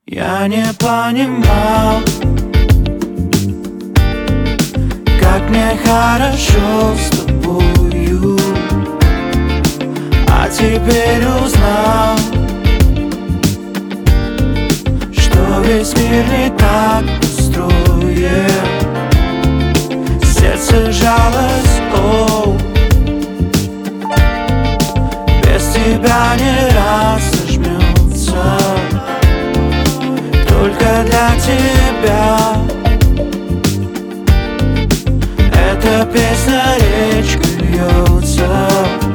Я не понимал, как мне хорошо с тобою, а теперь узнал, что весь мир не так устроен. Сердце жалось, без тебя не раз сожмется. Только для тебя эта песня речкой льется,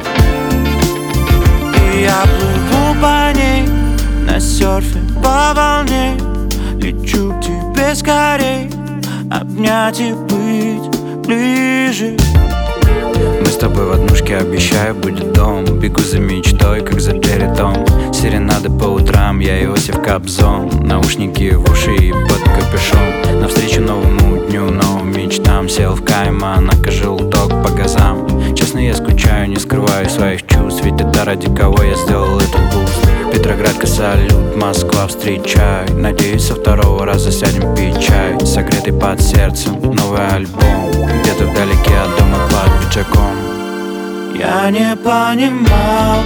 и я плыву по ней на серфе по волне. Лечу к тебе скорей, обнять и быть ближе. Мы с тобой в однушке, обещаю, будет дом. Бегу за мечтой, как за Джерритом. Серенады по утрам, я Иосиф Кобзон. Наушники в уши и под капюшон. Навстречу новому дню, новым мечтам. Сел в Кайман, желток по газам. Честно, я скучаю, не скрываю своих чувств. Ведь это ради кого я сделал этот буст. Петроградка, салют, Москва, встречай. Надеюсь, со второго раза сядем пить чай. Согретый под сердцем, новый альбом. Где-то вдалеке от дома под пиджаком. Я не понимал,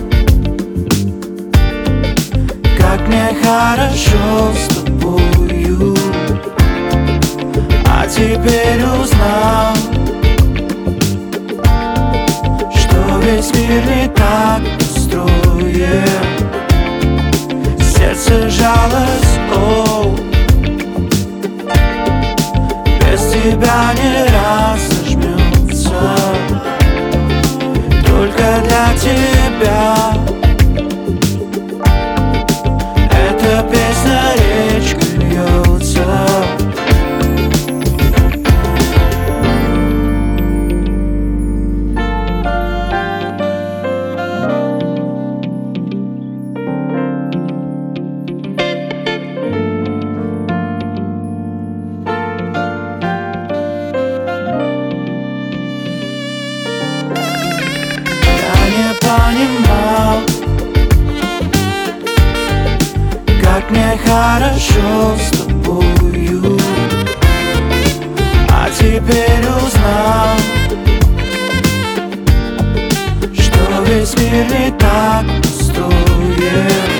как мне хорошо с тобою, а теперь узнал, что весь мир не так устроен. Сердце жалось, без тебя не раз сожмется. Только для тебя эта песня речкой льется. Понимал, как мне хорошо с тобою, а теперь узнал, что весь мир не так устроен.